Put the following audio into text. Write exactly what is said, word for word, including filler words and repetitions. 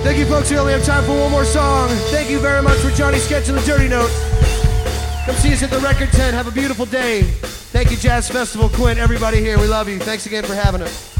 Thank you, folks. We only have time for one more song. Thank you very much for Johnny Sketch and the Dirty Note. Come see us at the Record Tent. Have a beautiful day. Thank you, Jazz Festival, Quint, everybody here. We love you. Thanks again for having us.